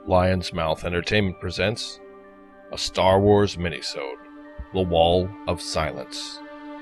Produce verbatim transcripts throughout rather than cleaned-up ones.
Lion's Mouth Entertainment presents a Star Wars minisode, The Wall of Silence.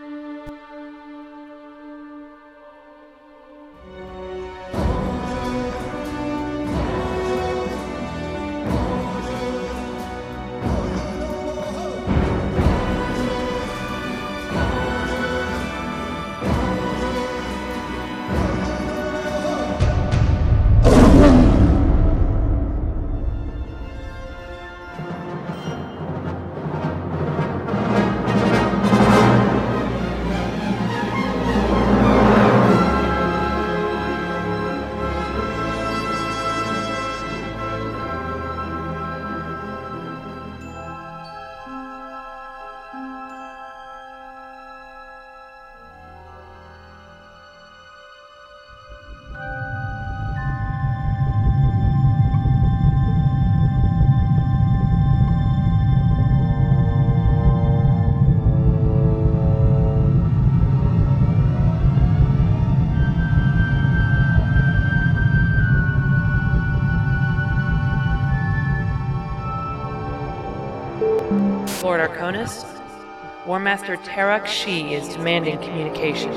Lord Arconis, War Master Tarak Shi is demanding communication.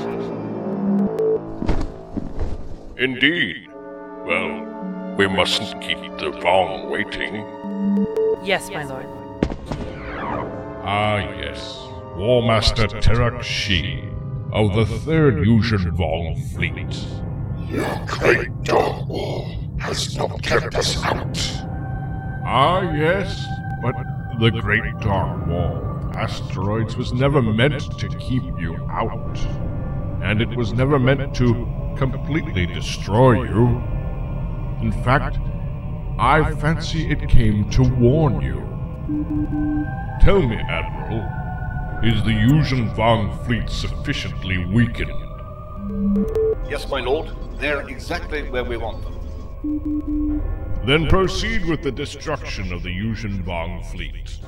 Indeed. Well, we mustn't keep the Vong waiting. Yes, my lord. Ah, yes. War Master Tarak Shi of the Third Yuuzhan Vong Fleet. Your great Dark Wall has not kept us out. Ah, yes, but the Great Dark Wall of asteroids was never meant to keep you out. And it was never meant to completely destroy you. In fact, I fancy it came to warn you. Tell me, Admiral, is the Yuuzhan Vong fleet sufficiently weakened? Yes, my lord. They're exactly where we want them. Then proceed with the destruction of the Yuuzhan Vong fleet.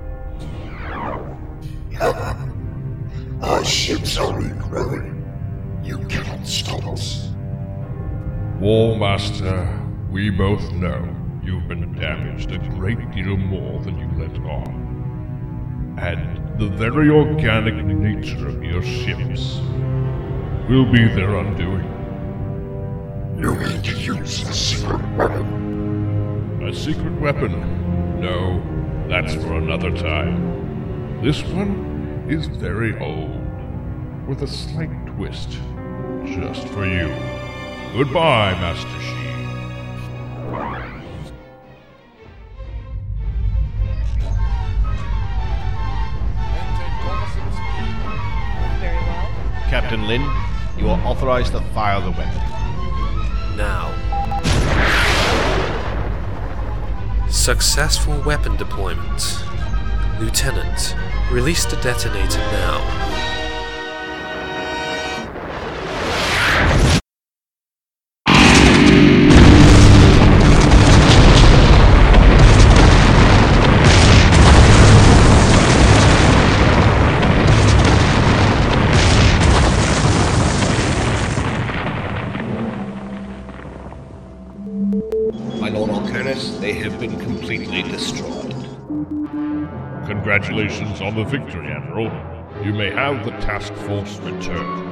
Our ships are growing. You cannot stop us. War Master, we both know you've been damaged a great deal more than you let on. And the very organic nature of your ships will be their undoing. You need to use a secret weapon. A secret weapon? No, that's for another time. This one is very old, with a slight twist, just for you. Goodbye, Master Shi. Very well. Captain Lin, you are authorized to fire the weapon. Now. Successful weapon deployment. Lieutenant, release the detonator now. My Lord Arconis, they have been completely destroyed. Congratulations on the victory, Admiral. You may have the task force returned.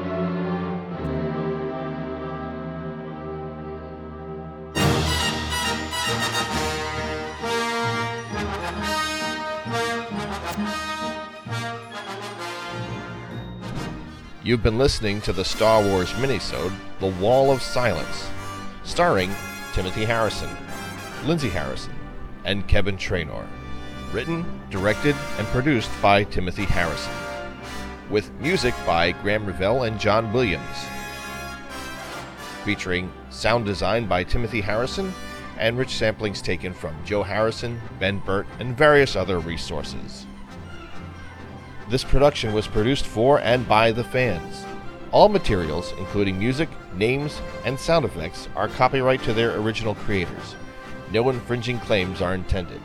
You've been listening to the Star Wars minisode, The Wall of Silence, starring Timothy Harrison, Lindsay Harrison, and Kevin Trainor. Written, directed, and produced by Timothy Harrison. With music by Graham Revell and John Williams. Featuring sound design by Timothy Harrison and rich samplings taken from Joe Harrison, Ben Burt, and various other resources. This production was produced for and by the fans. All materials, including music, names, and sound effects, are copyright to their original creators. No infringing claims are intended.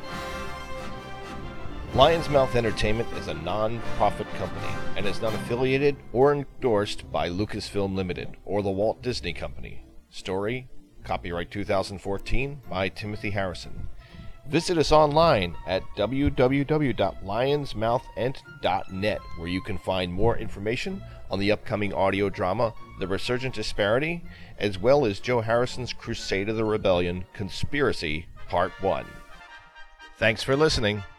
Lion's Mouth Entertainment is a non-profit company and is not affiliated or endorsed by Lucasfilm Limited or the Walt Disney Company. Story, copyright two thousand fourteen by Timothy Harrison. Visit us online at w w w dot lions mouth ent dot net, where you can find more information on the upcoming audio drama, The Resurgent Disparity, as well as Joe Harrison's Crusade of the Rebellion, Conspiracy, Part one. Thanks for listening.